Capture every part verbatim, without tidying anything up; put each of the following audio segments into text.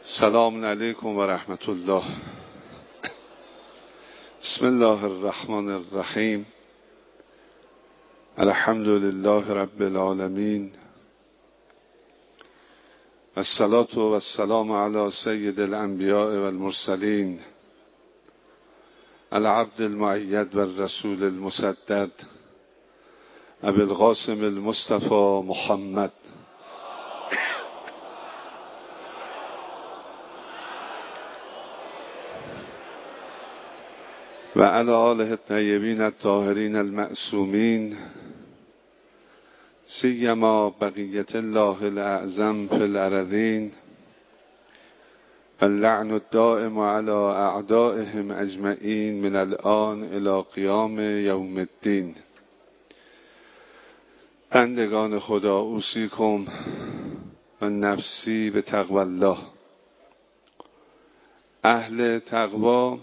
سلام علیکم و رحمت الله. بسم الله الرحمن الرحیم. الحمد لله رب العالمین. الصلاة و السلام علی سید الانبیاء و المرسلین، العبد المؤید و الرسول المسدد، ابی القاسم المصطفى محمد و علی آله الطیبین الطاهرین المعصومین، سیما بقیة الله الاعظم فی الارضین، اللعن الدائم علی اعدائهم اجمعین من الآن الی قیام یوم الدین. بندگان خدا، اوصیکم و نفسی به تقوی الله. اهل تقوا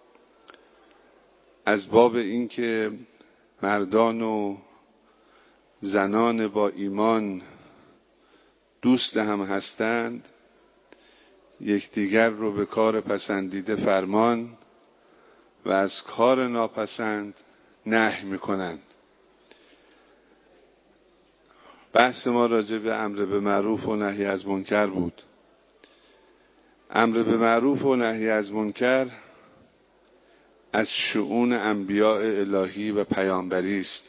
از باب اینکه مردان و زنان با ایمان دوست هم هستند، یکدیگر رو به کار پسندیده فرمان و از کار ناپسند نهی میکنند. بحث ما راجع به امر به معروف و نهی از منکر بود. امر به معروف و نهی از منکر از شؤون انبیاء الهی و پیامبری است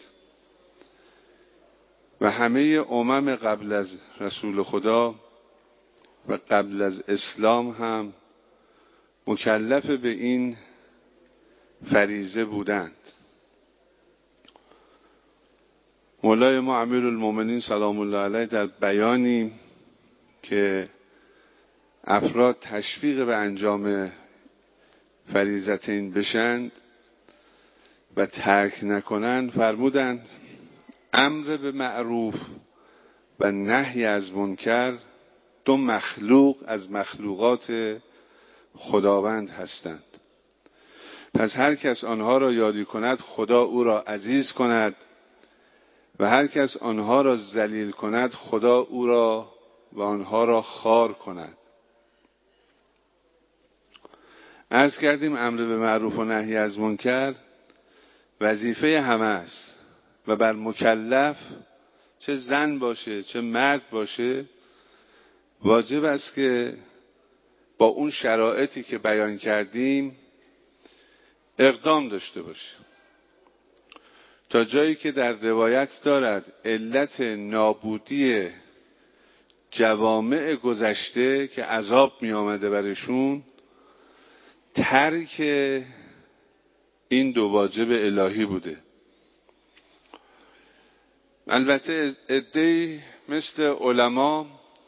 و همه امم قبل از رسول خدا و قبل از اسلام هم مکلف به این فریضه بودند. مولای ما امیرالمومنین سلام الله علیه در بیانی که افراد تشویق به انجام فریضتین بشند و ترک نکنند فرمودند امر به معروف و نهی از منکر دو مخلوق از مخلوقات خداوند هستند. پس هر کس آنها را یادی کند خدا او را عزیز کند و هر کس آنها را ذلیل کند خدا او را و آنها را خوار کند. عرض کردیم امر به معروف و نهی از منکر وظیفه همه است و بر مکلف چه زن باشه چه مرد باشه واجب است که با اون شرایطی که بیان کردیم اقدام داشته باشه. تا جایی که در روایت دارد علت نابودی جوامع گذشته که عذاب می آمده برشون ترک این دو واجب الهی بوده. البته عده‌ای مثل علما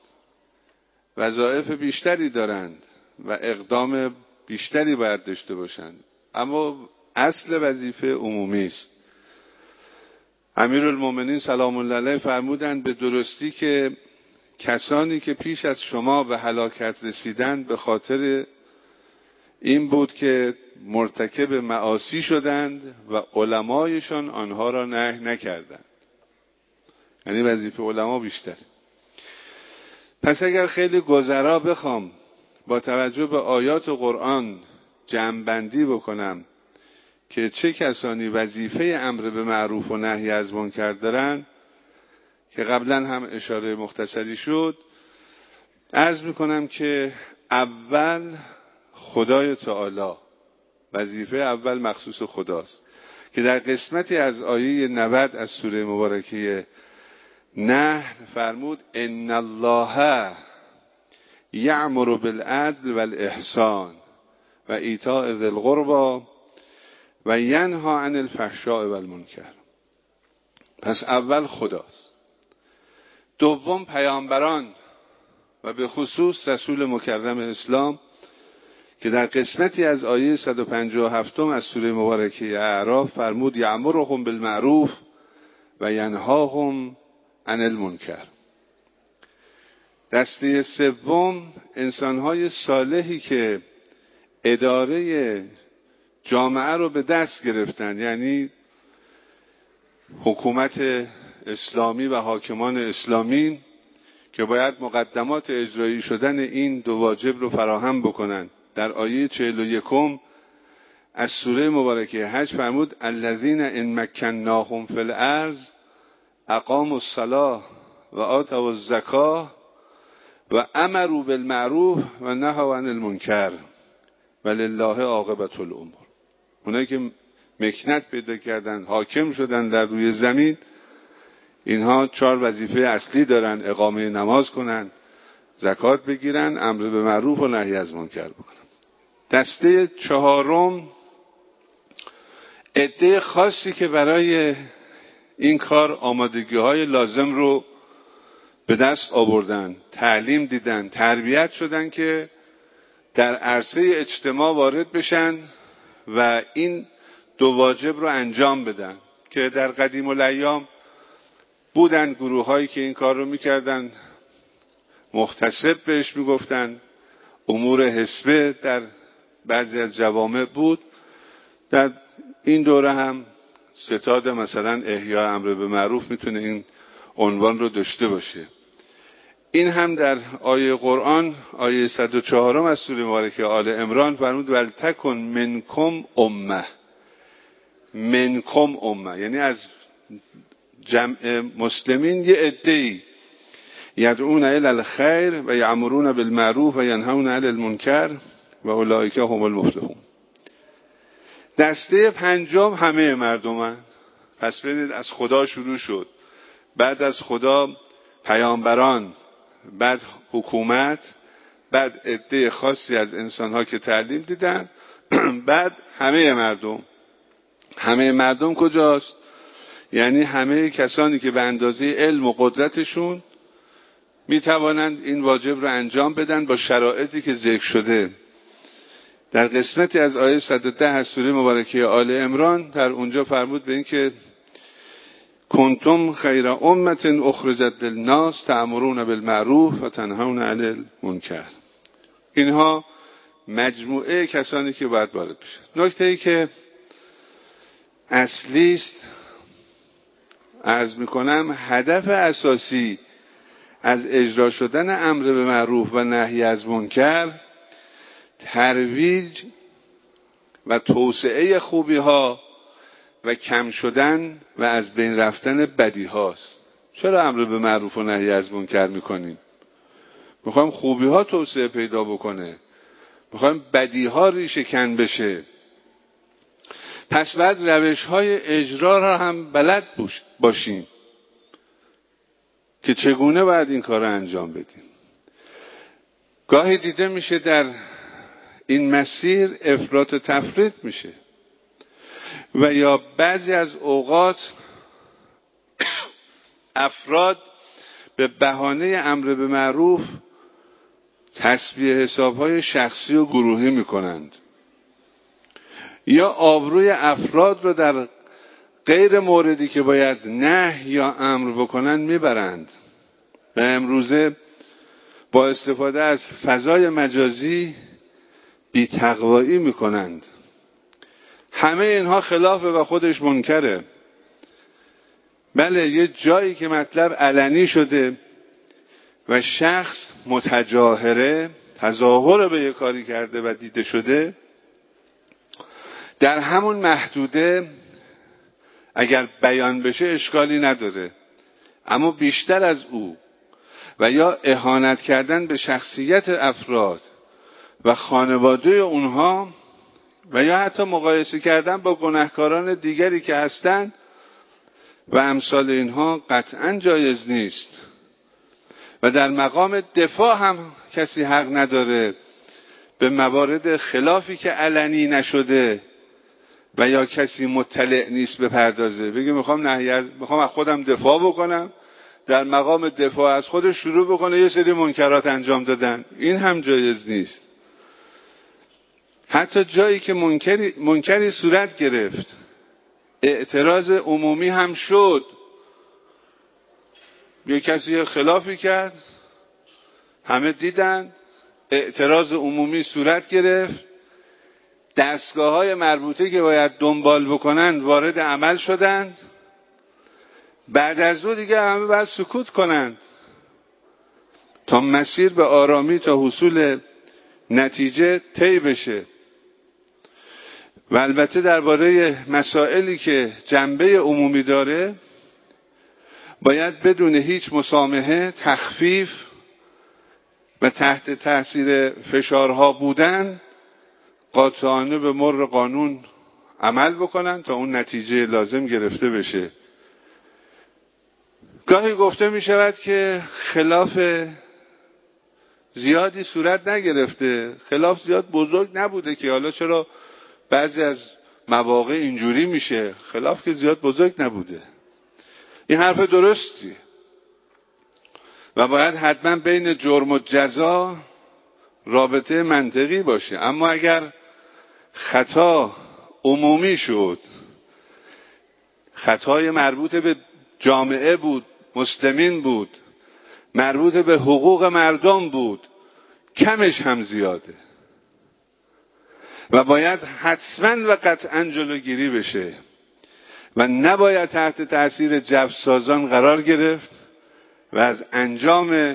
وظایف بیشتری دارند و اقدام بیشتری باید داشته باشند، اما اصل وظیفه عمومی است. امیرالمومنین سلام الله علیه فرمودند به درستی که کسانی که پیش از شما به هلاکت رسیدند به خاطر این بود که مرتکب معاصی شدند و علمایشان آنها را نهی نکردند. یعنی وظیفه علما بیشتر. پس اگر خیلی گذرا بخوام با توجه به آیات قرآن جمع‌بندی بکنم که چه کسانی وظیفه امر به معروف و نهی از منکر دارن که قبلا هم اشاره مختصری شد، عرض میکنم که اول خدای تعالی، وظیفه اول مخصوص خداست که در قسمتی از آیه نود از سوره مبارکه نحل فرمود ان الله یأمر بالعدل والاحسان و ایتاء ذی القربی و ینهی عن الفحشاء والمنکر. پس اول خداست. دوم پیامبران و به خصوص رسول مکرم اسلام که در قسمتی از آیه صد و پنجاه و هفت از سوره مبارکه اعراف فرمود یأمرهم بالمعروف و ینهاهم عن المنکر. دسته سوم انسان‌های صالحی که اداره جامعه رو به دست گرفتن، یعنی حکومت اسلامی و حاکمان اسلامی که باید مقدمات اجرایی شدن این دو واجب رو فراهم بکنن. در آیه چهل و یکم از سوره مبارکه حج فرمود الذین ان مکناهم فی الارض اقاموا الصلاة و آتوا الزکاة و امروا بالمعروف و نهوا عن المنکر ولله عاقبة الامور. اونایی که مکنت پیدا کردن، حاکم شدن در روی زمین، اینها چهار وظیفه اصلی دارن: اقامه نماز کنن، زکات بگیرن، امر به معروف و نهی از منکر بکنن. دسته چهارم عده خاصی که برای این کار آمادگی‌های لازم رو به دست آوردن، تعلیم دیدن، تربیت شدن که در عرصه اجتماع وارد بشن و این دو واجب رو انجام بدن. که در قدیم الایام بودن گروه هایی که این کار رو میکردن، محتسب بهش میگفتن، امور حسبه در بعضی از جوامع بود. در این دوره هم ستاد مثلا احیاء امر به معروف میتونه این عنوان رو داشته باشه. این هم در آیه قرآن، آیه صد و چهار از سوره مبارکه آل عمران فرمود ولتکن منکم امه. منکم امه یعنی از جمع مسلمین یه عده‌ای یدعون الی الخیر و یأمرون بالمعروف و ینهون عن المنکر و اولئک هم المفلحون. دسته پنجم همه مردمن. پس ببینید از خدا شروع شد، بعد از خدا پیامبران، بعد حکومت، بعد عده خاصی از انسان‌ها که تعلیم دیدن، بعد همه مردم. همه مردم کجاست؟ یعنی همه کسانی که به اندازه علم و قدرتشون می توانند این واجب رو انجام بدن با شرایطی که ذکر شده. در قسمتی از آیه صد و ده از سوره مبارکه آل عمران در اونجا فرمود به این که کنتم خیر امت اخرجت للناس تأمرون بالمعروف و تنهون عن المنکر. اینها مجموعه کسانی که باید وارد بشن. نکته ای که اصلی است عرض میکنم، هدف اساسی از اجرا شدن امر به معروف و نهی از منکر ترویج و توسعه خوبی ها و کم شدن و از بین رفتن بدی هاست. چرا امر به معروف و نهی از منکر میکنیم؟ میخوایم خوبی ها توسعه پیدا بکنه، میخوایم بدی ها ریشه کن بشه. پس بعد روش های اجرا را هم بلد باشیم که چگونه باید این کار را انجام بدیم. گاهی دیده میشه در این مسیر افراط و تفرید میشه و یا بعضی از اوقات افراد به بهانه امر به معروف تسبیح حسابهای شخصی و گروهی میکنند یا آبروی افراد رو در غیر موردی که باید نهی یا امر بکنن میبرند و امروزه با استفاده از فضای مجازی بی تقوایی میکنند. همه اینها خلافه و خودش منکره. بله، یه جایی که مطلب علنی شده و شخص متجاهره، تظاهر به یه کاری کرده و دیده شده، در همون محدوده اگر بیان بشه اشکالی نداره. اما بیشتر از او و یا اهانت کردن به شخصیت افراد و خانواده اونها و یا حتی مقایسه کردن با گناهکاران دیگری که هستند و امثال اینها قطعا جایز نیست و در مقام دفاع هم کسی حق نداره به موارد خلافی که علنی نشده و یا کسی مطلع نیست بپردازه، بگه میخوام نهی از میخوام از خودم دفاع بکنم، در مقام دفاع از خودش شروع بکنه یه سری منکرات انجام دادن. این هم جایز نیست. حتی جایی که منکری, منکری صورت گرفت، اعتراض عمومی هم شد، یه کسی خلافی کرد، همه دیدن، اعتراض عمومی صورت گرفت، دستگاه های مربوطه که باید دنبال بکنن وارد عمل شدند، بعد از او دیگه همه باید سکوت کنند. تا مسیر به آرامی تا حصول نتیجه طی بشه. و البته درباره مسائلی که جنبه عمومی داره باید بدون هیچ مسامحه، تخفیف و تحت تاثیر فشارها بودن قاطعانه به مر قانون عمل بکنن تا اون نتیجه لازم گرفته بشه. گاهی گفته می شود که خلاف زیادی صورت نگرفته، خلاف زیاد بزرگ نبوده که حالا چرا بعضی از مواقع اینجوری میشه، خلاف که زیاد بزرگ نبوده. این حرف درستی و باید حتما بین جرم و جزا رابطه منطقی باشه. اما اگر خطا عمومی شد، خطای مربوط به جامعه بود، مسلمین بود، مربوط به حقوق مردم بود، کمش هم زیاده و باید حتما و قطعا جلوگیری بشه و نباید تحت تاثیر جوسازان قرار گرفت و از انجام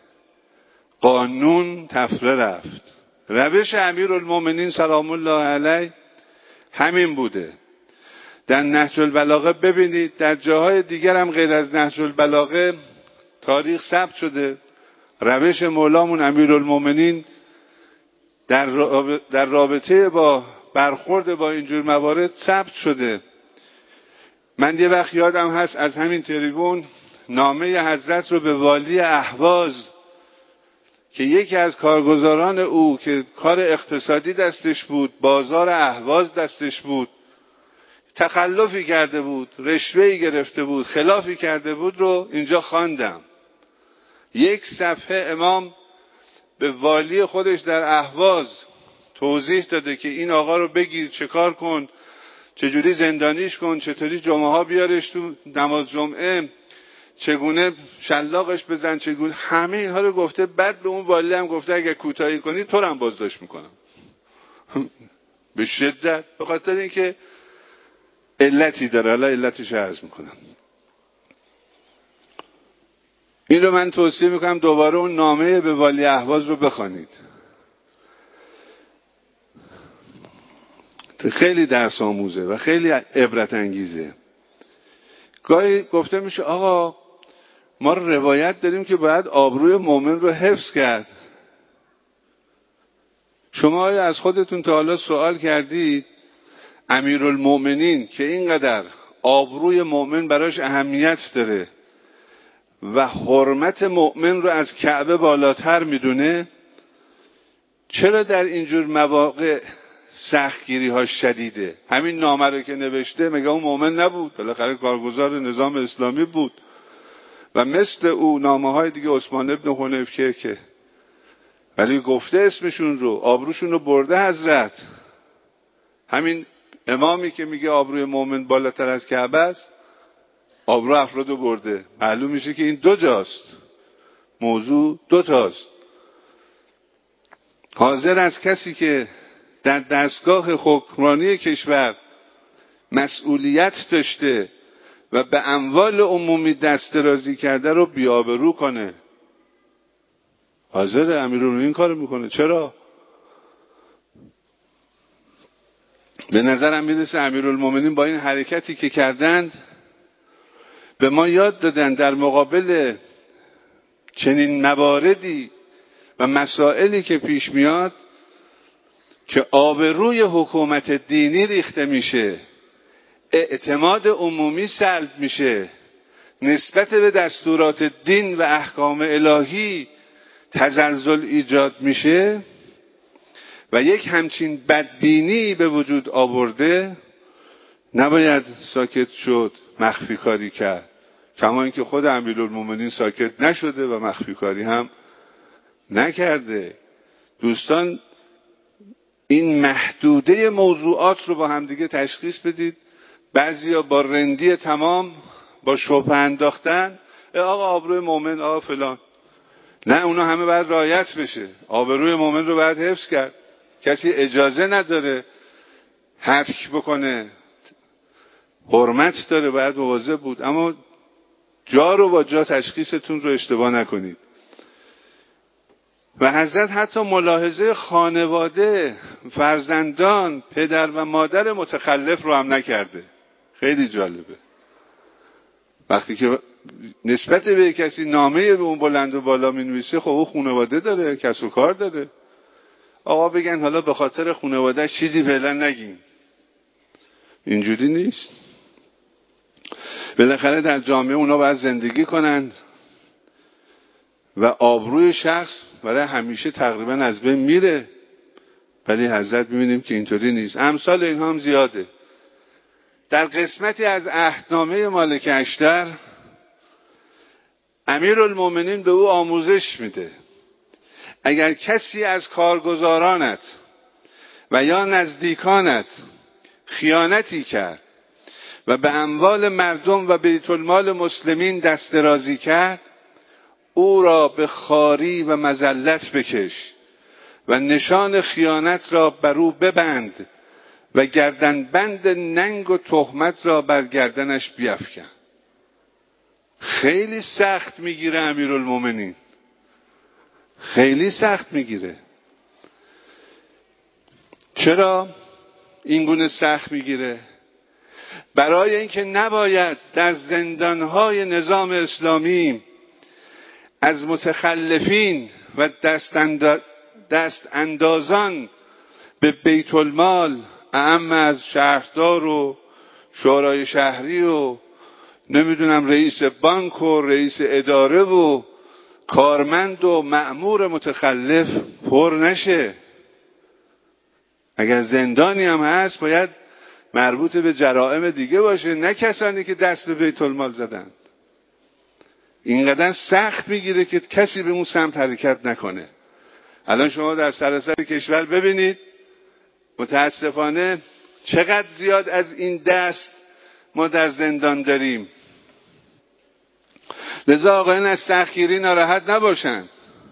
قانون تفره رفت. روش امیرالمومنین سلام الله علیه همین بوده. در نهج البلاغه ببینید، در جاهای دیگر هم غیر از نهج البلاغه تاریخ ثبت شده، روش مولامون امیرالمومنین در در رابطه با برخورد با اینجور موارد ثبت شده. من یه وقت یادم هست از همین تریبون نامه حضرت رو به والی اهواز که یکی از کارگزاران او که کار اقتصادی دستش بود، بازار اهواز دستش بود، تخلفی کرده بود، رشوه‌ای گرفته بود، خلافی کرده بود رو اینجا خواندم. یک صفحه امام به والی خودش در اهواز توضیح داده که این آقا رو بگیر، چه کار کن، چجوری زندانیش کن، چطوری جمعه ها بیارش تو نماز جمعه، چگونه شلاقش بزن، چگونه، همه اینها رو گفته. بعد به اون والی هم گفته اگر کوتاهی کنی تو رو هم بازداشت میکنم. به شدت، به خاطر اینکه علتی داره. حالا علتش عرض میکنم. این رو من توصیه میکنم دوباره اون نامه به والی اهواز رو بخوانید، خیلی درس آموزه و خیلی عبرت انگیزه. گاهی گفته میشه آقا ما روایت داریم که باید آبروی مؤمن رو حفظ کرد. شما آیا از خودتون تا حالا سوال کردید امیرالمومنین که اینقدر آبروی مؤمن براش اهمیت داره و حرمت مؤمن رو از کعبه بالاتر میدونه، چرا در اینجور مواقع سختگیری ها شدیده؟ همین نامه رو که نوشته مگه اون مؤمن نبود؟ بالاخره کارگزار نظام اسلامی بود و مثل او نامه های دیگه عثمان ابن حنیفه که ولی گفته اسمشون رو، آبروشون رو برده حضرت. همین امامی که میگه آبروی مؤمن بالاتر از کعبه است، آبرو افراد رو برده. معلوم میشه که این دو جاست، موضوع دو تاست. حاضر از کسی که در دستگاه حکمرانی کشور مسئولیت داشته و به اموال عمومی دست درازی کرده رو بی‌آبرو کنه. حاضر امیرالمومنین این کارو میکنه. چرا؟ به نظرم میرسه امیرالمومنین با این حرکتی که کردند به ما یاد دادن در مقابل چنین مواردی و مسائلی که پیش میاد که آبروی حکومت دینی ریخته میشه، اعتماد عمومی سلب میشه، نسبت به دستورات دین و احکام الهی تزلزل ایجاد میشه و یک همچین بدبینی به وجود آورده، نباید ساکت شد، مخفی کاری کرد. کما اینکه خود امیرالمومنین ساکت نشده و مخفی کاری هم نکرده. دوستان این محدوده موضوعات رو با هم دیگه تشخیص بدید. بعضیا با رندی تمام، با شبهه انداختن، آقا آبروی مؤمن، آقا فلان. نه، اونا همه باید رعایت بشه. آبروی مؤمن رو باید حفظ کرد. کسی اجازه نداره هتک بکنه، حرمت داره، باید مواظب بود. اما جا رو با جا تشخیصتون رو اشتباه نکنید. و حضرت حتی ملاحظه خانواده، فرزندان، پدر و مادر متخلف رو هم نکرده. خیلی جالبه. وقتی که نسبت به کسی نامه به اون بلند و بالا می نویسه، خب او خانواده داره، کسب و کار داره. آقا بگن حالا به خاطر خانواده چیزی فعلا نگیم. اینجوری نیست. بالاخره در جامعه اونا باید زندگی کنند و آبروی شخص برای همیشه تقریبا از بین میره. ولی حضرت میبینیم که اینطوری نیست. امثال اینها هم زیاده. در قسمتی از عهدنامه مالک اشتر امیرالمومنین به او آموزش میده. اگر کسی از کارگزارانت و یا نزدیکانت خیانتی کرد و به اموال مردم و بیت المال مسلمین دست درازی کرد، او را به خواری و مذلت بکش و نشان خیانت را بر او ببند و گردنبند ننگ و تهمت را بر گردنش بیفکن. خیلی سخت میگیره امیرالمومنین، خیلی سخت میگیره. چرا این گونه سخت میگیره؟ برای اینکه نباید در زندانهای نظام اسلامی از متخلفین و دست, انداز دست اندازان به بیت المال، اعم از شهردار و شورای شهری و نمیدونم رئیس بانک و رئیس اداره و کارمند و مأمور متخلف پر نشه. اگر زندانی هم هست باید مربوط به جرائم دیگه باشه، نه کسانی که دست به بیت المال زدن. اینقدر سخت میگیره که کسی به اون سمت حرکت نکنه. الان شما در سراسر کشور ببینید متاسفانه چقدر زیاد از این دست ما در زندان داریم. لذا آقایان از سختگیری ناراحت نباشند.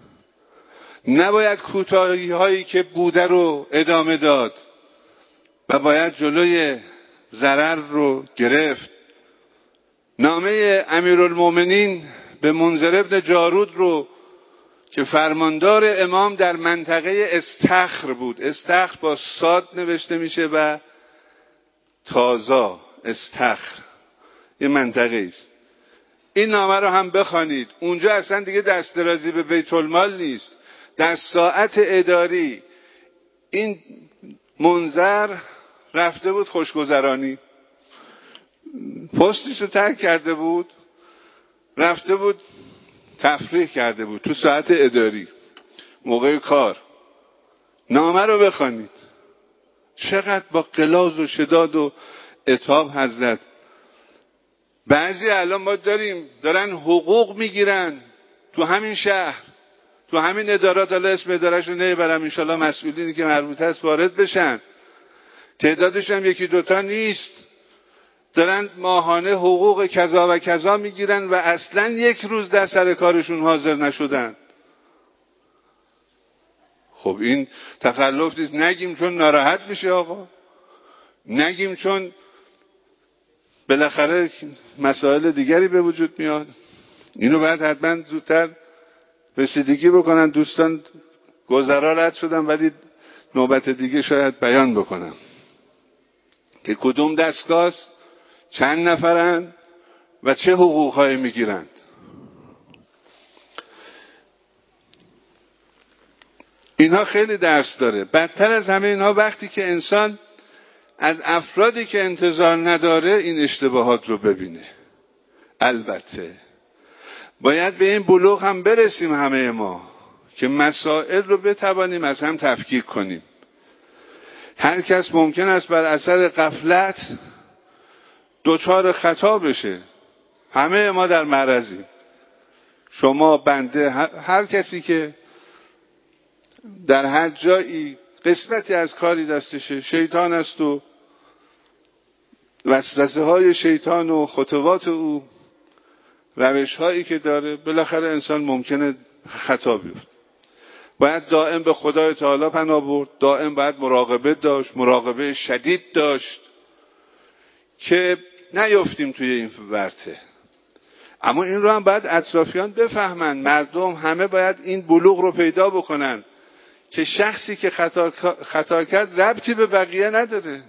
نباید کوتاهی هایی که بوده رو ادامه داد و باید جلوی ضرر رو گرفت. نامه امیرالمومنین به منذر ابن جارود رو که فرماندار امام در منطقه استخر بود، استخر با صاد نوشته میشه و تازا، استخر یه منطقه است. این نامه رو هم بخوانید. اونجا اصلا دیگه دست درازی به بیت المال نیست. در ساعت اداری این منظر رفته بود خوشگذرانی، پستش رو ترک کرده بود، رفته بود تفریح کرده بود تو ساعت اداری موقع کار. نامه رو بخوانید چقدر با غلاظ و شداد و عتاب حضرت. بعضی الان ما داریم دارن حقوق میگیرن تو همین شهر، تو همین ادارات. حالا اسم ادارهش رو نمیبرم، انشالله مسئولینی که مربوط هست وارد بشن. تعدادش هم یکی دوتا نیست. دارن ماهانه حقوق کذا و کذا میگیرن و اصلا یک روز در سر کارشون حاضر نشدن. خب این تخلف نیست. نگیم چون ناراحت میشه آقا، نگیم چون بالاخره مسائل دیگری به وجود میاد. اینو باید حتما زودتر رسیدگی بکنن. دوستان گذرا رد شدن ولی نوبت دیگه شاید بیان بکنم که کدوم دستگاه چند نفرن و چه حقوقهایی میگیرند. اینها خیلی درس داره. بدتر از همه اینها وقتی که انسان از افرادی که انتظار نداره این اشتباهات رو ببینه. البته باید به این بلوغ هم برسیم همه ما که مسائل رو بتوانیم از هم تفکیک کنیم. هر کس ممکن است بر اثر غفلت دچار خطا بشه. همه ما در معرضیم. شما، بنده، هر کسی که در هر جایی قسمتی از کاری دستشه. شیطان است و وسوسه های شیطان و خطوات او، روش هایی که داره، بالاخره انسان ممکنه خطا بیفته. باید دائم به خدای تعالی پناه برد. دائم باید مراقبه داشت، مراقبه شدید داشت که نیفتیم توی این ورطه. اما این رو هم باید اطرافیان بفهمن، مردم همه باید این بلوغ رو پیدا بکنن که شخصی که خطا, خطا کرد ربطی به بقیه نداره،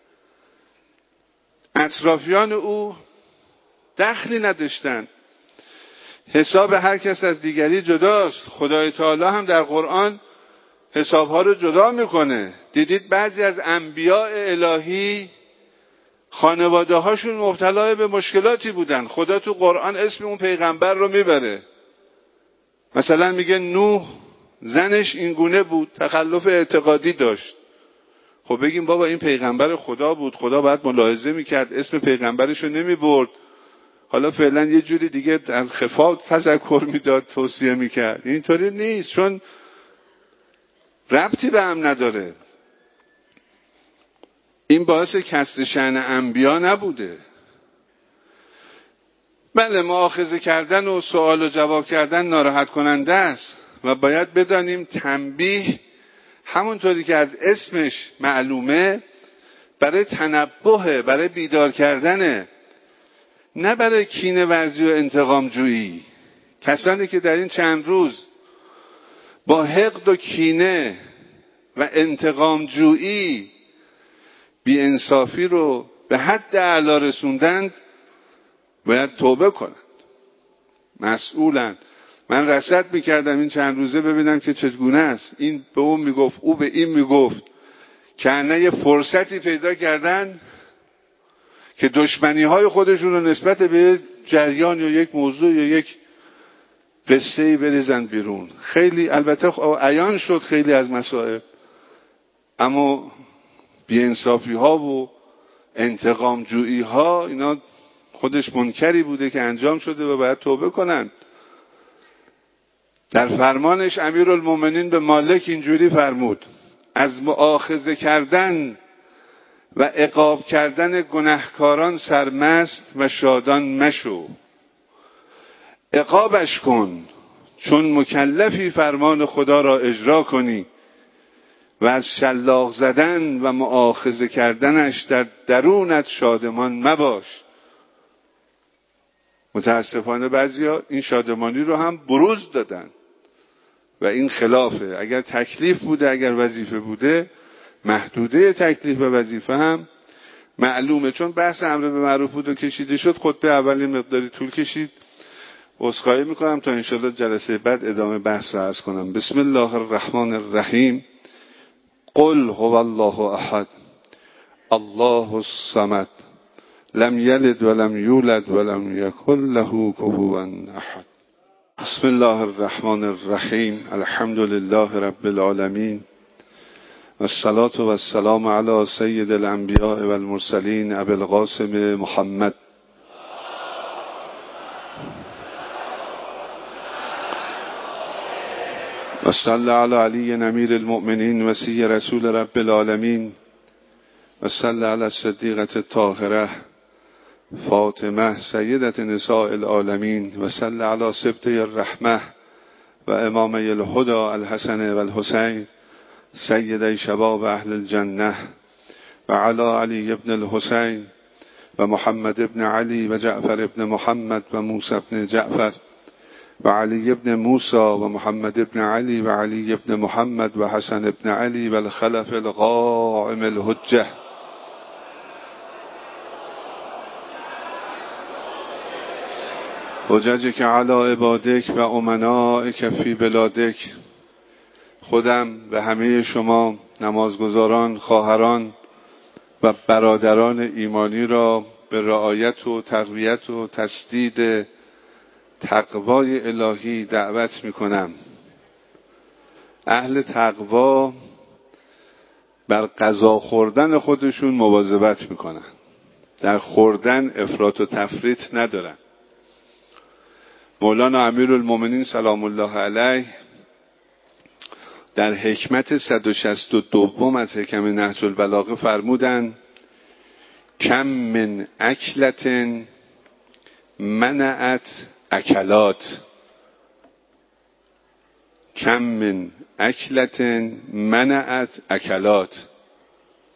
اطرافیان او دخلی نداشتن، حساب هر کس از دیگری جداست. خدای تعالی هم در قرآن حسابها رو جدا میکنه. دیدید بعضی از انبیاء الهی خانواده هاشون مبتلا به مشکلاتی بودن، خدا تو قرآن اسم اون پیغمبر رو میبره. مثلا میگه نوح زنش این گونه بود، تخلف اعتقادی داشت. خب بگیم بابا این پیغمبر خدا بود، خدا باید ملاحظه میکرد، اسم پیغمبرش رو نمیبرد، حالا فعلا یه جوری دیگه در خفا تذکر میداد، توصیه میکرد. اینطوری نیست، چون ربطی به هم نداره. این باعث کسر شأن انبیا نبوده. بله، مؤاخذه کردن و سوال و جواب کردن ناراحت کننده است و باید بدانیم تنبیه همونطوری که از اسمش معلومه برای تنبهه، برای بیدار کردنه، نه برای کینه ورزی و انتقام جویی. کسانی که در این چند روز با حقد و کینه و انتقام جویی بی انصافی رو به حد اعلی رسوندند باید توبه کنند، مسئولند. من رصد میکردم این چند روزه ببینم که چگونه است، این به اون میگفت، او به این میگفت، کنه یه فرصتی پیدا کردن که دشمنی های خودشون رو نسبت به جریان یا یک موضوع یا یک قصه‌ای بریزن بیرون. خیلی البته عیان شد خیلی از مسائل، اما بی‌انصافی ها و انتقام جویی ها اینا خودش منکری بوده که انجام شده و باید توبه کنند. در فرمانش امیرالمومنین به مالک اینجوری فرمود: از مؤاخذه کردن و عقاب کردن گناهکاران سرمست و شادان مشو، عقابش کن چون مکلفی فرمان خدا را اجرا کنی و از شلاق زدن و مؤاخذه کردنش در درونت شادمان مباش. متاسفانه بعضیا این شادمانی رو هم بروز دادن و این خلافه. اگر تکلیف بوده، اگر وظیفه بوده، محدوده تکلیف و وظیفه هم معلومه. چون بحث امر به معروف بود و کشیده شد، خطبه اولی مقداری طول کشید. عذرخواهی میکنم تا انشالله جلسه بعد ادامه بحث را عرض کنم. بسم الله الرحمن الرحیم. قل هو الله احد الله الصمد لم یلد ولم یولد ولم یکن له کفوا احد. بسم الله الرحمن الرحیم. الحمد لله رب العالمین والصلاة والسلام علی سید الانبیاء والمرسلین ابی القاسم محمد و صلی علی علی امیر المؤمنین وصی رسول رب العالمین و صلی علی الصدیقة الطاهرة فاطمه سیدة نساء العالمین و صلی علی سبطه الرحمه و امامه الهدى الحسن و الحسین سیدی شباب اهل الجنه و علی علی ابن الحسین و محمد ابن علی و جعفر ابن محمد و موسی ابن جعفر و علی ابن موسی و محمد ابن علی و علی ابن محمد و حسن ابن علی و الخلف القائم الحجه. حججک علی عبادک و امنائک فی بلادک. خودم به همه شما نمازگزاران، خواهران و برادران ایمانی را به رعایت و تقویت و تسدید تقوای الهی دعوت میکنم. اهل تقوا بر غذا خوردن خودشون مواظبت میکنن، در خوردن افراط و تفریط ندارن. مولانا امیرالمومنین سلام الله علیه در حکمت صد و شصت و دو از حکم نهج البلاغه فرمودند: کم من اکلت منعت اکلات. کم من اکلت منعت اکلات.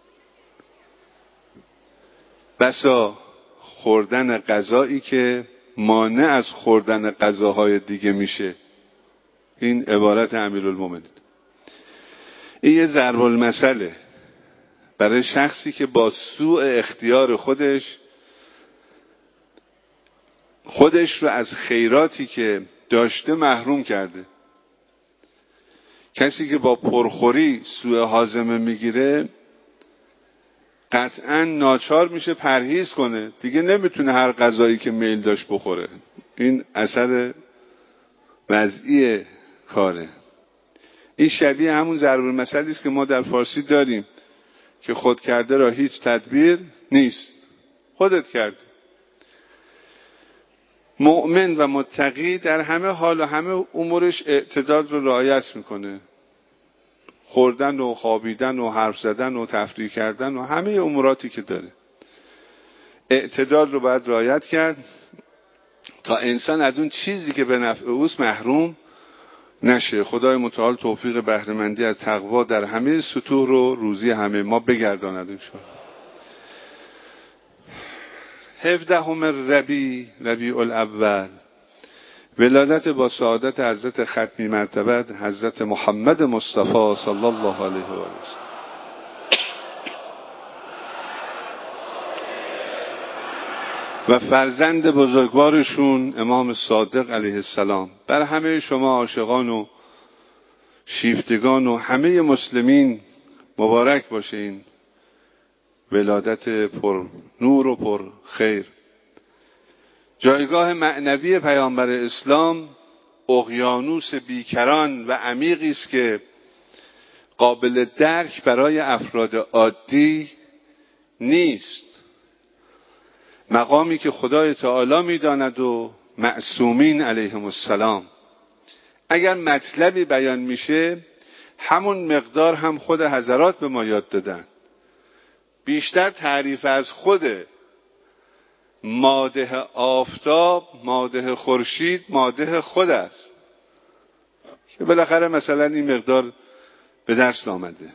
بسا خوردن غذایی که مانع از خوردن غذاهای دیگه میشه. این عبارت امیرالمومنین. این یه ضرب المثله برای شخصی که با سوء اختیار خودش خودش رو از خیراتی که داشته محروم کرده. کسی که با پرخوری سوء هاضمه میگیره قطعا ناچار میشه پرهیز کنه، دیگه نمیتونه هر غذایی که میل داشت بخوره. این اثر وضعی کاره. این شبیه همون ضرب المثلی است که ما در فارسی داریم که خود کرده را هیچ تدبیر نیست. خودت کرد. مؤمن و متقی در همه حال و همه امورش اعتدال رو رعایت میکنه. خوردن و خوابیدن و حرف زدن و تفریح کردن و همه اموراتی که داره اعتدال رو باید رعایت کرد تا انسان از اون چیزی که به نفع اوست محروم نشه. خدای متعال توفیق بهره‌مندی از تقوا در همه سطوح رو روزی همه ما بگرداند انشاءالله. هفدهم ربیع ربیع الاول، ولادت با سعادت حضرت ختمی مرتبت حضرت محمد مصطفی صلی الله علیه و آله. و فرزند بزرگوارشون امام صادق علیه السلام. بر همه شما عاشقان و شیفتگان و همه مسلمین مبارک باشه این ولادت پر نور و پر خیر. جایگاه معنوی پیامبر اسلام اقیانوس بیکران و عمیقی است که قابل درک برای افراد عادی نیست. مقامی که خدای تعالی میداند و معصومین علیهم السلام. اگر مطلبی بیان میشه همون مقدار هم خود حضرات به ما یاد دادن. بیشتر تعریف از خود مادح آفتاب، مادح خورشید، مادح خود است که بالاخره مثلا این مقدار به دست آمده.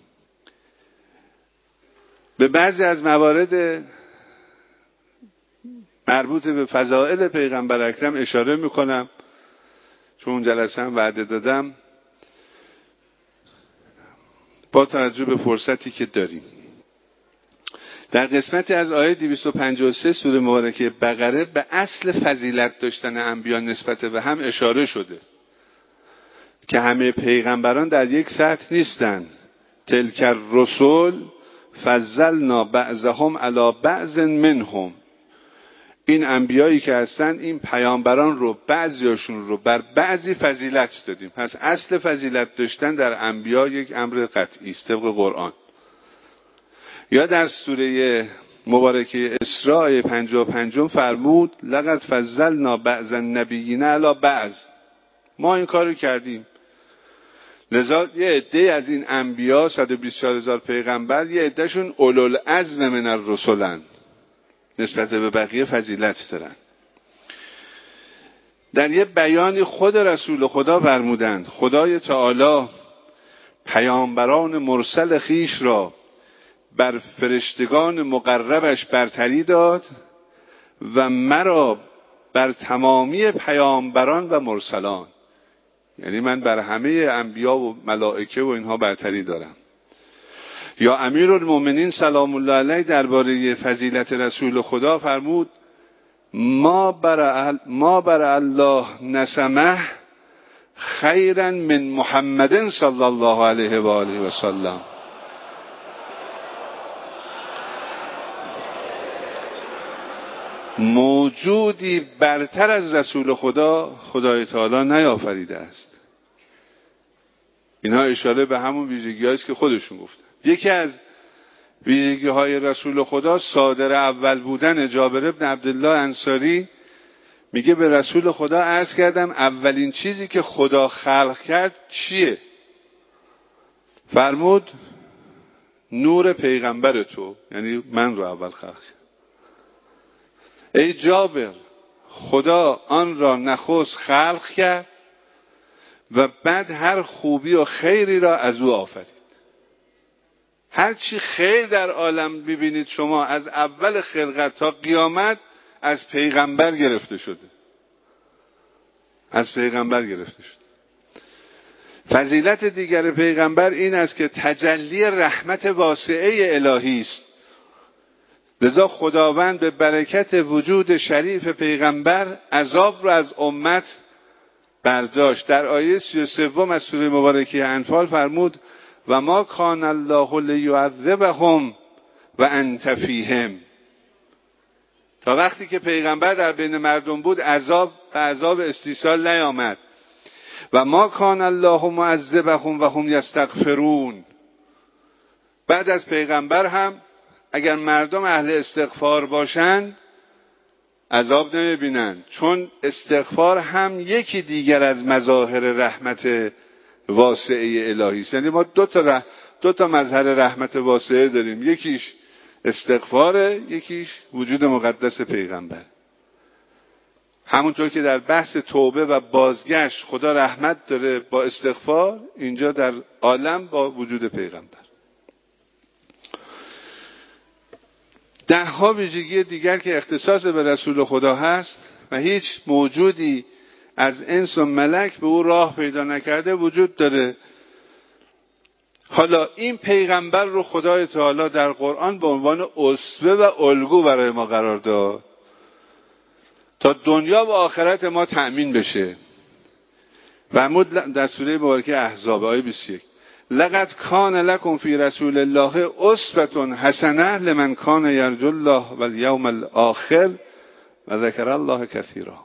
به بعضی از موارد مربوط به فضائل پیغمبر اکرم اشاره میکنم چون جلسه هم وعده دادم با توجه به فرصتی که داریم. در قسمتی از آیه دویست و پنجاه و سه سوره مبارکه بقره به اصل فضیلت داشتن انبیا نسبت به هم اشاره شده که همه پیغمبران در یک سطح نیستن. تلک الرسل فضلنا بعضهم علی بعض منهم. این انبیایی که هستن این پیامبران رو بعضیاشون رو بر بعضی فضیلت دادیم. پس اصل فضیلت داشتن در انبیا یک امر قطعی است طبق قرآن. یا در سوره مبارکه اسراء پنجاه و پنج فرمود لقد فضلنا بعض النبیین علی بعض. ما این کارو کردیم. لذا یه عده از این انبیا صد و بیست و چهار هزار پیغمبر یه عدهشون اولوالعزم من الرسلن، نسبت به بقیه فضیلت دارن. در یه بیانی خود رسول خدا فرمودند خدای تعالی پیامبران مرسل خیش را بر فرشتگان مقربش برتری داد و مرا بر تمامی پیامبران و مرسلان. یعنی من بر همه انبیا و ملائکه و اینها برتری دارم. یا امیرالمومنین سلام الله علیه درباره فضیلت رسول خدا فرمود ما بر ما بر الله نسمه خیرا من محمد صلی الله علیه و آله و سلم. موجودی برتر از رسول خدا خدای تعالی نیافریده است. اینها اشاره به همون ویژگی‌هایی است که خودشون گفتن. یکی از ویژگی‌های رسول خدا صادر اول بودن. جابر بن عبدالله انصاری میگه به رسول خدا عرض کردم اولین چیزی که خدا خلق کرد چیه؟ فرمود نور پیغمبر تو، یعنی من رو اول خلق کرد. ای جابر خدا آن را نخست خلق کرد و بعد هر خوبی و خیری را از او آفرید. هر چی خیر در عالم ببینید شما از اول خلقت تا قیامت از پیغمبر گرفته شده. از پیغمبر گرفته شده. فضیلت دیگر پیغمبر این است که تجلی رحمت واسعه الهی است. لذا خداوند به برکت وجود شریف پیغمبر عذاب را از امت برداشت. در آیه سی و سوم از سوره مبارکه انفال فرمود و ما کان الله لیعذبهم و انت فیهم. تا وقتی که پیغمبر در بین مردم بود عذاب و عذاب استیصال نیامد. و ما کان الله معذبهم و هم یستغفرون. بعد از پیغمبر هم اگر مردم اهل استغفار باشند عذاب نمیبینند، چون استغفار هم یکی دیگر از مظاهر رحمت واسعه الهی است. یعنی ما دو تا رح... دو تا مظهر رحمت واسعه داریم، یکیش استغفاره، یکیش وجود مقدس پیغمبر. همونطور که در بحث توبه و بازگشت خدا رحمت داره با استغفار، اینجا در عالم با وجود پیغمبر. ده ها ویژگی دیگر که اختصاص به رسول خدا هست و هیچ موجودی از انس و ملک به او راه پیدا نکرده وجود داره. حالا این پیغمبر رو خدای تعالی در قرآن به عنوان اسوه و الگو برای ما قرار داد تا دنیا و آخرت ما تأمین بشه. فرمود در سوره مبارکه احزاب آیه بیست و یک لقد کان لکم فی رسول الله اسوة حسنة لمن کان یرجو الله والیوم الاخر و ذکر الله کثیرا.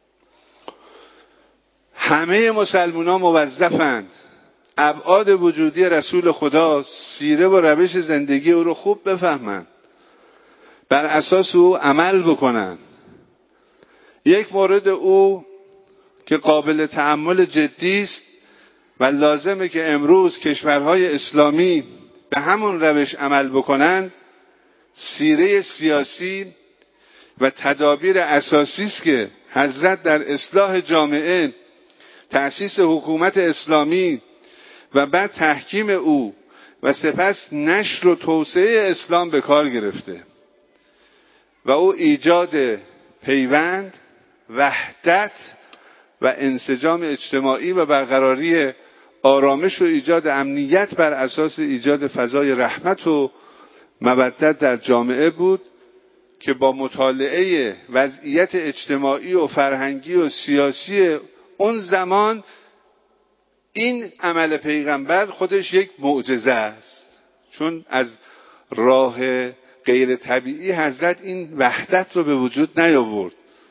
همه مسلمانان موظفند ابعاد وجودی رسول خدا، سیره و روش زندگی او رو خوب بفهمند، بر اساس او عمل بکنند. یک مورد او که قابل تأمل جدی است و لازمه که امروز کشورهای اسلامی به همون روش عمل بکنند، سیره سیاسی و تدابیر اساسی است که حضرت در اصلاح جامعه، تأسیس حکومت اسلامی و بعد تحکیم او و سپس نشر و توسعه اسلام به کار گرفته و او ایجاد پیوند، وحدت و انسجام اجتماعی و برقراری آرامش و ایجاد امنیت بر اساس ایجاد فضای رحمت و مودت در جامعه بود که با مطالعه وضعیت اجتماعی و فرهنگی و سیاسی اون زمان این عمل پیغمبر خودش یک معجزه است، چون از راه غیر طبیعی حضرت این وحدت رو به وجود نیاورد.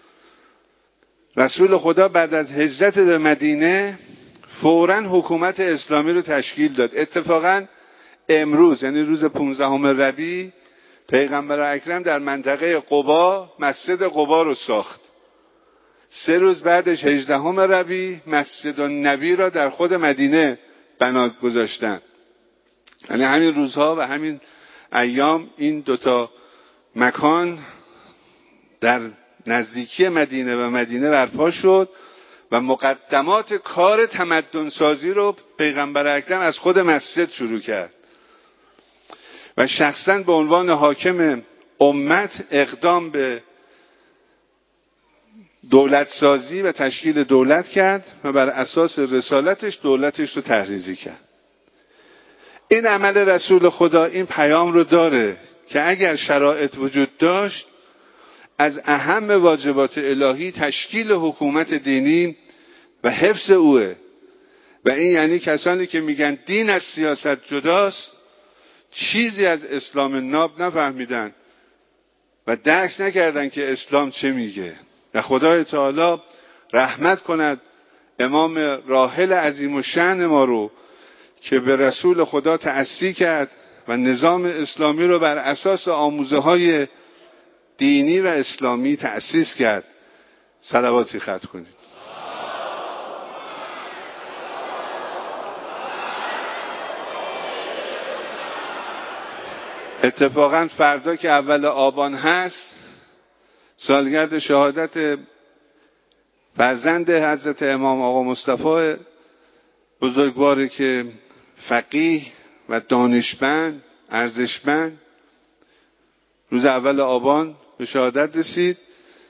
رسول خدا بعد از هجرت به مدینه فوراً حکومت اسلامی رو تشکیل داد. اتفاقاً امروز یعنی روز پانزدهم ربیع پیغمبر اکرم در منطقه قبا مسجد قبا رو ساخت. سه روز بعدش هجدهم ربیع مسجد النبی را در خود مدینه بنا گذاشتن. یعنی همین روزها و همین ایام این دوتا مکان در نزدیکی مدینه و مدینه برپا شد و مقدمات کار تمدن سازی رو پیغمبر اکرم از خود مسجد شروع کرد و شخصاً به عنوان حاکم امت اقدام به دولت سازی و تشکیل دولت کرد و بر اساس رسالتش دولتش رو تحریزی کرد. این عمل رسول خدا این پیام رو داره که اگر شرایط وجود داشت از اهم واجبات الهی تشکیل حکومت دینی و حفظ اوه و این یعنی کسانی که میگن دین از سیاست جداست چیزی از اسلام ناب نفهمیدن و درک نکردن که اسلام چه میگه. و خدای تعالی رحمت کند امام راحل عظیم الشأن ما رو که به رسول خدا تأسی کرد و نظام اسلامی رو بر اساس آموزه های دینی و اسلامی تأسیس کرد. صلواتی ختم کنید. اتفاقا فردا که اول آبان هست سالگرد شهادت فرزند حضرت امام آقا مصطفی بزرگواری که فقیه و دانشمند ارزشمند روز اول آبان به شهادت رسید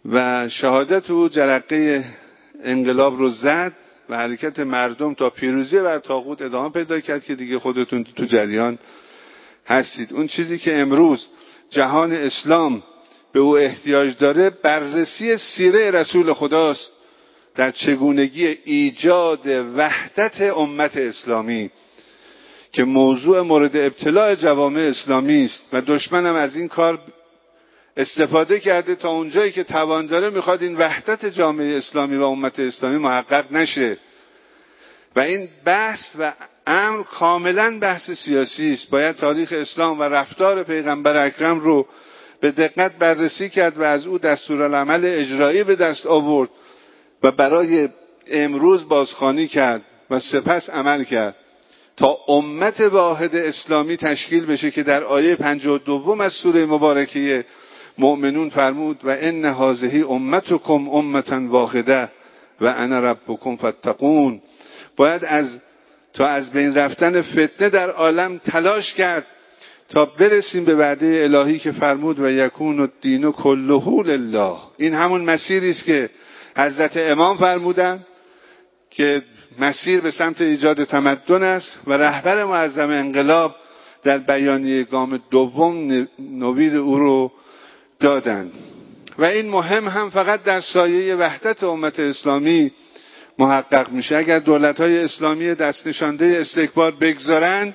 و شهادت او جرقه انقلاب رو زد و حرکت مردم تا پیروزی بر طاغوت ادامه پیدا کرد که دیگه خودتون تو جریان هستید. اون چیزی که امروز جهان اسلام به او احتیاج داره بررسی سیره رسول خداست در چگونگی ایجاد وحدت امت اسلامی که موضوع مورد ابتلاع جوامع اسلامی است و دشمن هم از این کار استفاده کرده تا اونجایی که توان داره میخواد این وحدت جامعه اسلامی و امت اسلامی محقق نشه و این بحث و امر کاملا بحث سیاسی است. باید تاریخ اسلام و رفتار پیغمبر اکرم رو به دقت بررسی کرد و از او دستورالعمل اجرایی به دست آورد و برای امروز بازخوانی کرد و سپس عمل کرد تا امت واحد اسلامی تشکیل بشه که در آیه پنجاه و دو از سوره مبارکه مؤمنون فرمود و ان هذه امتکم امة واحده و انا ربکم فاتقون. باید از تا از بین رفتن فتنه در عالم تلاش کرد تا برسیم به وعده الهی که فرمود و یکون الدین کله لله. این همون مسیری است که حضرت امام فرمودن که مسیر به سمت ایجاد تمدن است و رهبر معظم انقلاب در بیانیه گام دوم نوید او رو دادند و این مهم هم فقط در سایه وحدت امت اسلامی محقق میشه. اگر دولت‌های اسلامی دست نشانده استکبار بگذارند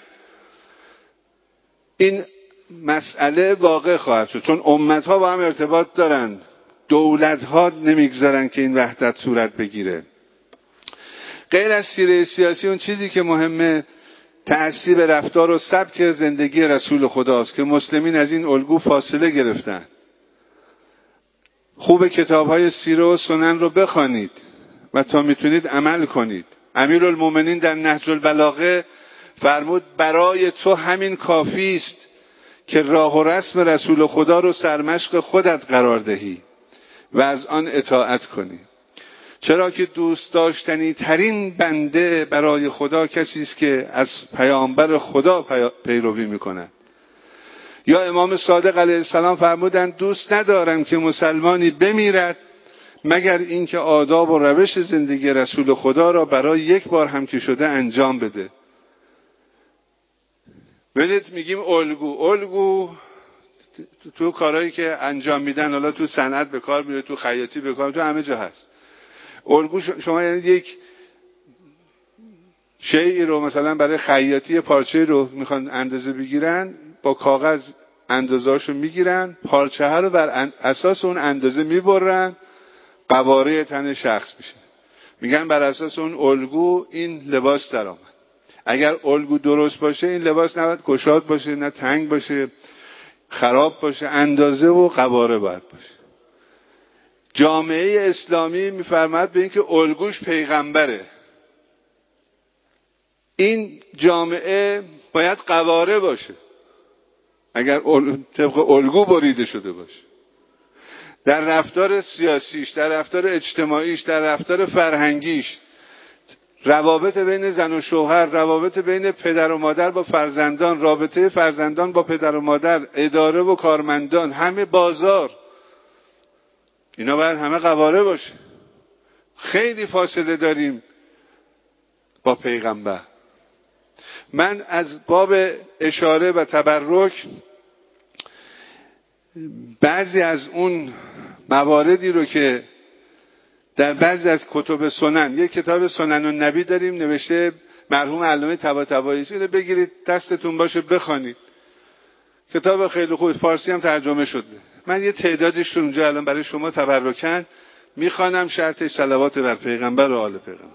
این مسئله واقع خواهد شد، چون امت‌ها با هم ارتباط دارند، دولت‌ها نمیگذارن که این وحدت صورت بگیره. غیر از سیره سیاسی اون چیزی که مهمه تأثیر رفتار و سبک زندگی رسول خداست که مسلمین از این الگو فاصله گرفتن. خوب کتاب‌های سیره و سنن رو بخوانید و تا میتونید عمل کنید. امیرالمومنین در نهج البلاغه فرمود برای تو همین کافی است که راه و رسم رسول خدا رو سرمشق خودت قرار دهی و از آن اطاعت کنی، چرا که دوست داشتنی ترین بنده برای خدا کسی است که از پیامبر خدا پیروی میکند. یا امام صادق علیه السلام فرمودند دوست ندارم که مسلمانی بمیرد مگر اینکه آداب و روش زندگی رسول خدا را برای یک بار هم که شده انجام بده. ببینید میگیم الگو الگو تو, تو کارهایی که انجام میدن، حالا تو صنعت به کار میره، تو خیاطی به کار، تو همه جا هست. الگو شما یعنی یک شیئی رو مثلا برای خیاطی پارچه رو میخوان اندازه بگیرن، با کاغذ اندازه‌اشو میگیرن، پارچه ها رو بر اساس اون اندازه میبرن، قواره تن شخص میشه. میگن بر اساس اون الگو این لباس در آمد. اگر الگو درست باشه این لباس نباید گشاد باشه، نه تنگ باشه، خراب باشه، اندازه و قواره باید باشه. جامعه اسلامی میفرماید به این که الگوش پیغمبره. این جامعه باید قواره باشه اگر طبق الگو بریده شده باشه. در رفتار سیاسیش، در رفتار اجتماعیش، در رفتار فرهنگیش، روابط بین زن و شوهر، روابط بین پدر و مادر با فرزندان، رابطه فرزندان با پدر و مادر، اداره و کارمندان، همه بازار، اینا باید همه قواره باشه. خیلی فاصله داریم با پیغمبر. من از باب اشاره و تبرک بعضی از اون مواردی رو که در بعضی از کتب سنن، یک کتاب سنن النبی داریم نوشته مرحوم علامه طباطبایی، اینو بگیرید دستتون باشه بخونید. کتاب خیلی خوب، فارسی هم ترجمه شده. من یه تعدادش رو اونجا الان برای شما تبرکاً میخوانم، شرطش صلوات بر پیغمبر و آل پیغمبر.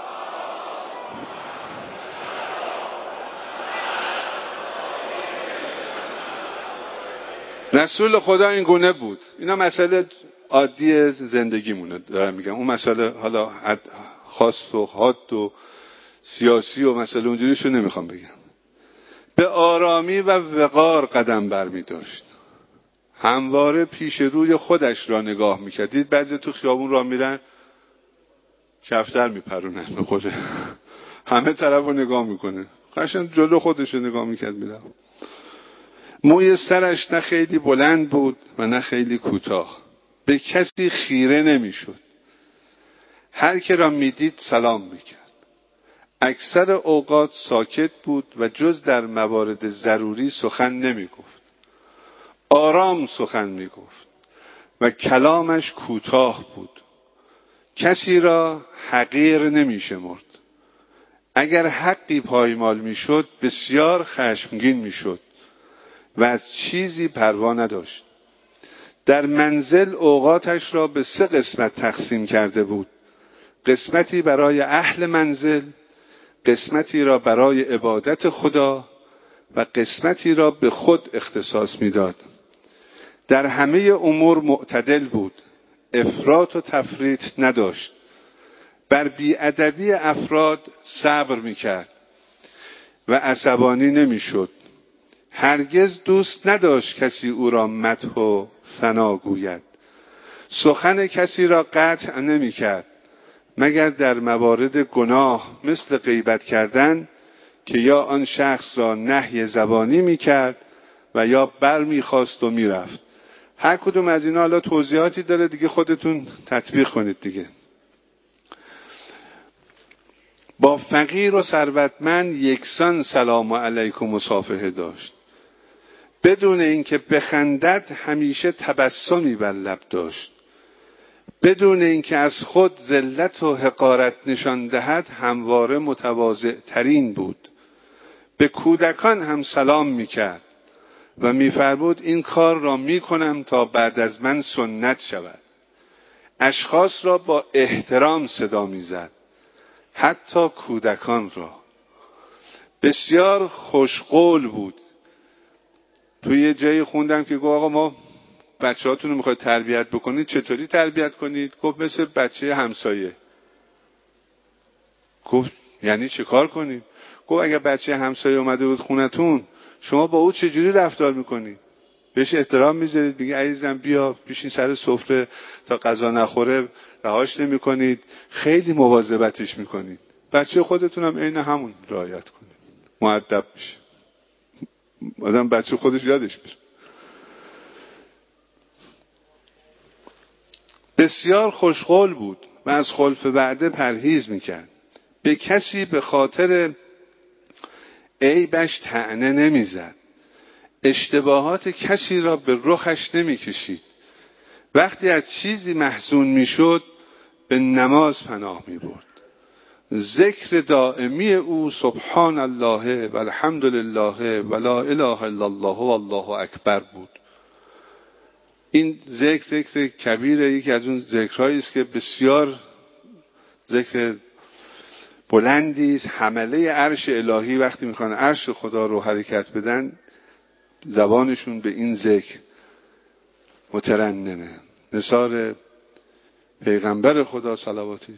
رسول خدا این گونه بود. اینا مسئله عادی زندگیمونه دارم میگم. اون مسئله حالا خاص و حاد و سیاسی و مسئله اونجوریشو نمیخوام بگم. به آرامی و وقار قدم برمی داشت. همواره پیش روی خودش را نگاه میکردید. بعضی تو خیابون را میرن کفتر میپرونن به خوده، همه طرف رو نگاه میکنه، قشنگ جلو خودش رو نگاه میکرد میرم. موی سرش نه خیلی بلند بود و نه خیلی کوتاه. به کسی خیره نمیشد. هر که را میدید سلام میکرد. اکثر اوقات ساکت بود و جز در موارد ضروری سخن نمیگفت. آرام سخن میگفت و کلامش کوتاه بود. کسی را حقیر نمیشمرد. اگر حقی پایمال میشد بسیار خشمگین میشد و از چیزی پروا نداشت. در منزل اوقاتش را به سه قسمت تقسیم کرده بود. قسمتی برای اهل منزل، قسمتی را برای عبادت خدا و قسمتی را به خود اختصاص میداد. در همه امور معتدل بود. افراط و تفریط نداشت. بر بی‌ادبی افراد صبر میکرد و عصبانی نمیشد. هرگز دوست نداشت کسی او را مدح و ثنا گوید. سخن کسی را قطع نمیکرد مگر در موارد گناه مثل غیبت کردن که یا آن شخص را نهی زبانی میکرد و یا بر میخواست و میرفت. هر کدوم از اینا حالا توضیحاتی داره دیگه، خودتون تطبیق کنید دیگه. با فقیر و ثروتمند یکسان سلام علیکم مصافحه داشت. بدون اینکه بخندد همیشه تبسمی بر لب داشت. بدون اینکه از خود ذلت و حقارت نشان دهد همواره متواضع ترین بود. به کودکان هم سلام میکرد و میفرمود این کار را میکنم تا بعد از من سنت شود. اشخاص را با احترام صدا میزد، حتی کودکان را. بسیار خوشقول بود. توی یه جایی خوندم که گفت آقا ما بچه هاتون رو میخواید تربیت بکنید، چطوری تربیت کنید؟ گفت مثل بچه همسایه. گفت یعنی چه کار کنید؟ گفت اگر بچه همسایه اومده بود خونتون، شما با او چجوری رفتار میکنید؟ بهش احترام میذارید، میگه عزیزم بیا بشین سر سفره، تا غذا نخوره رهاش نمیکنید، خیلی مواظبتش میکنید. بچه خودتون هم عین همون رعایت کنید، مؤدب میشه. آدم بچه خودش یادش میره. بسیار خوشقول بود و از خلف وعده پرهیز میکرد. به کسی به خاطر عیبش طعنه نمیزد. اشتباهات کسی را به رخش نمیکشید. وقتی از چیزی محزون میشد به نماز پناه میبرد. ذکر دائمی او سبحان الله و الحمد لله و لا اله الا الله و الله اکبر بود. این ذکر ذکر کبیره، یکی از اون ذکرهایی است که بسیار ذکر بلندی است. حمله عرش الهی وقتی میخوان عرش خدا رو حرکت بدن، زبانشون به این ذکر مترنمه. نثار پیغمبر خدا صلواتی.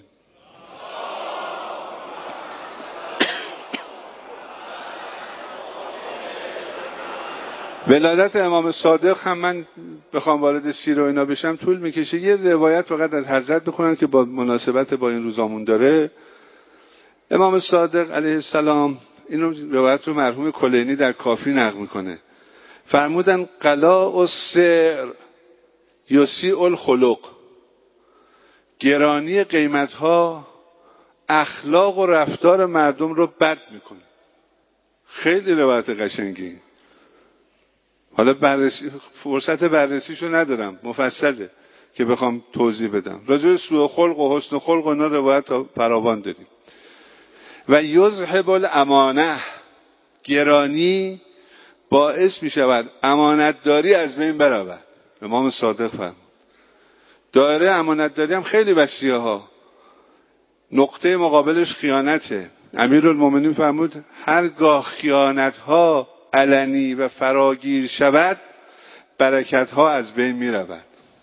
ولادت امام صادق هم من بخوام وارد سیر و اینا بشم طول میکشه. یه روایت فقط از حضرت بخونم که با مناسبت با این روزامون داره. امام صادق علیه السلام این روایت رو مرحوم کلینی در کافی نقل میکنه. فرمودن قلاء السعر یسیء الخلق. گرانی قیمتها اخلاق و رفتار مردم رو بد میکنه. خیلی روایت قشنگی. حالا بررسی فرصت بررسیشو ندارم، مفصله که بخوام توضیح بدم. راجع به سوء خلق و حسن خلق و اینا روایت فراوان داریم. و یذهب الامانه، گرانی باعث می شود امانتداری از بین برود. امام صادق فرمود. دایره امانتداری هم خیلی وسیعه ها. نقطه مقابلش خیانته. امیرالمومنین فرمود هرگاه خیانت ها علنی و فراگیر شود برکت ها از بین می رود.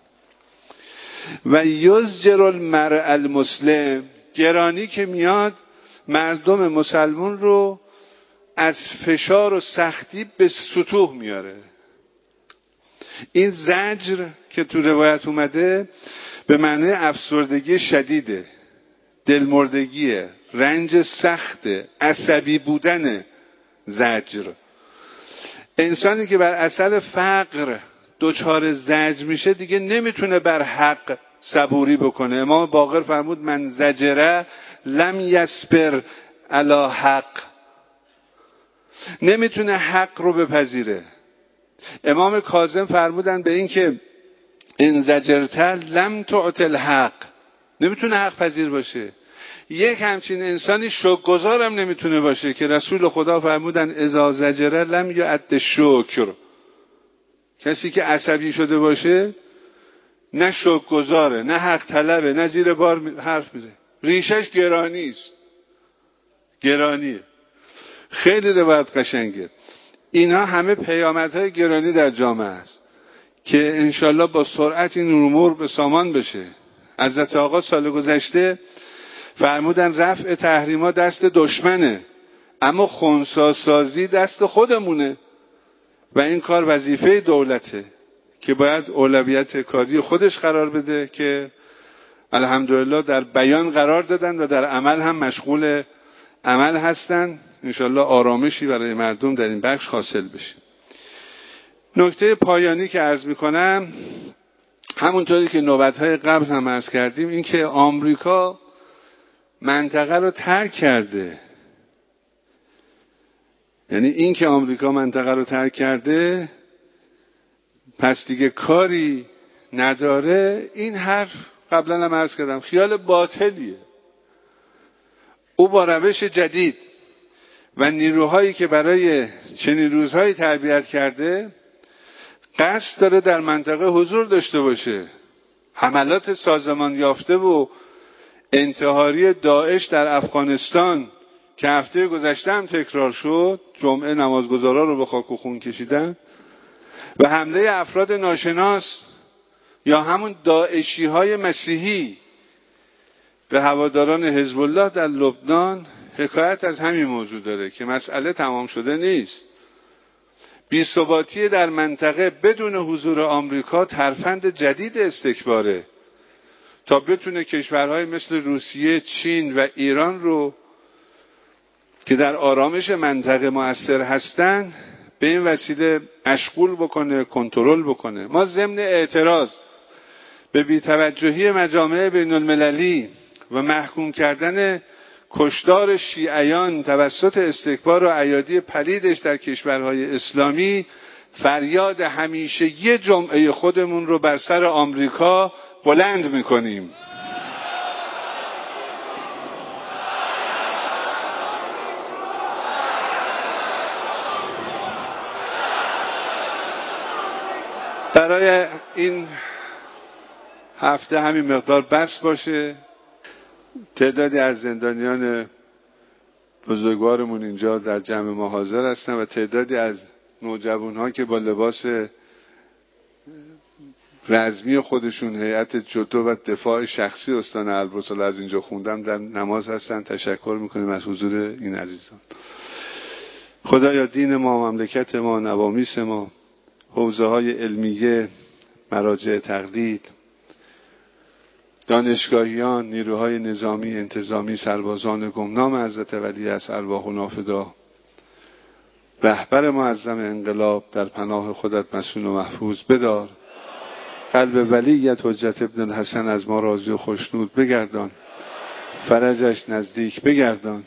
و یزجر المرء المسلم، گرانی که میاد مردم مسلمون رو از فشار و سختی به سطوح میاره. این زجر که تو روایت اومده به معنی افسردگی شدیده، دلمردگیه، رنج سخته، عصبی بودن. زجر انسانی که بر اثر فقر دوچار زجر میشه دیگه نمیتونه بر حق صبوری بکنه. امام باقر فرمود من زجره لم یصبر علی حق، نمیتونه حق رو بپذیره. امام کاظم فرمودن به این که این زجرت لم تعط الحق، نمیتونه حق پذیر باشه. یک همچین انسانی شکرگزارم نمیتونه باشه که رسول خدا فرمودن اذا زجره لم یعد شکر. کسی که عصبی شده باشه نه شکرگزاره، نه حق طلبه، نه زیر بار حرف میره، ریشش گرانی است، گرانیه. خیلی روایت قشنگه. اینها همه پیامدهای گرانی در جامعه است که انشالله با سرعت این امور به سامان بشه. حضرت آقا سال گذشته فرمودن رفع تحریما دست دشمنه، اما خنثی‌سازی دست خودمونه و این کار وظیفه دولته که باید اولویت کاری خودش قرار بده که الحمدلله در بیان قرار دادن و در عمل هم مشغول عمل هستن. انشالله آرامشی برای مردم در این بخش حاصل بشه. نکته پایانی که عرض میکنم همونطوری که نوبت‌های قبل هم عرض کردیم، این که آمریکا منطقه رو ترک کرده. یعنی این که آمریکا منطقه رو ترک کرده پس دیگه کاری نداره، این حرف قبلا هم عرض کردم خیال باطلیه. او با روش جدید و نیروهایی که برای چنین روزهایی تربیت کرده قصد داره در منطقه حضور داشته باشه. حملات سازمان یافته و انتحاری داعش در افغانستان که هفته گذشته هم تکرار شد، جمعه نمازگزارا رو به خاک و خون کشیدن، و حمله افراد ناشناس یا همون داعشی های مسیحی به هواداران حزب الله در لبنان حکایت از همین موضوع داره که مسئله تمام شده نیست. بی‌ثباتی در منطقه بدون حضور آمریکا ترفند جدید استکباره تا بتونه کشورهای مثل روسیه، چین و ایران رو که در آرامش منطقه مؤثر هستن به این وسیله مشغول بکنه، کنترل بکنه. ما ضمن اعتراض به بی‌توجهی مجامع بین المللی و محکوم کردن کشتار شیعیان توسط استکبار و ایادی پلیدش در کشورهای اسلامی فریاد همیشگی جمعه خودمون رو بر سر آمریکا بلند میکنیم. برای این هفته همین مقدار بس باشه. تعدادی از زندانیان بزرگوارمون اینجا در جمع ما حاضر هستن و تعدادی از نوجوان‌ها که با لباس رزمی خودشون هیئت جدو و دفاع شخصی استان البرز از اینجا خوندم در نماز هستن. تشکر میکنیم از حضور این عزیزان. خدایا دین ما، مملکت ما، نوامیس ما، حوزه های علمیه، مراجع تقلید، دانشگاهیان، نیروهای نظامی، انتظامی، سربازان گمنام حضرت ولی از ارواح و نافدا، رهبر معظم انقلاب در پناه خودت مسئول و محفوظ بدار. قلب ولیت حجت ابن الحسن از ما راضی و خوشنود بگردان، فرجش نزدیک بگردان،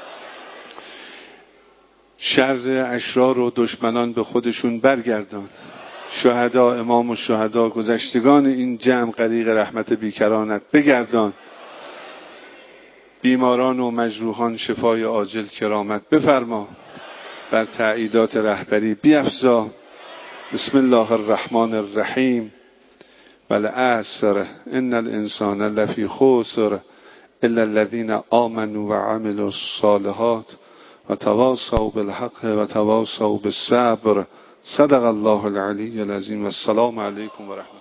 شر اشرار و دشمنان به خودشون برگردان. شهدا، امام و شهدا، گذشتگان این جمع غریق رحمت بیکرانت بگردان. بیماران و مجروحان شفای عاجل کرامت بفرما. بر تأییدات رهبری بیفزا. بسم الله الرحمن الرحیم. والعصر ان الانسان لفی خسر الا الذین آمنوا وعملوا الصالحات وتواصوا بالحق وتواصوا بالصبر. صدق الله العلی العظیم. و السلام علیکم و رحمت الله.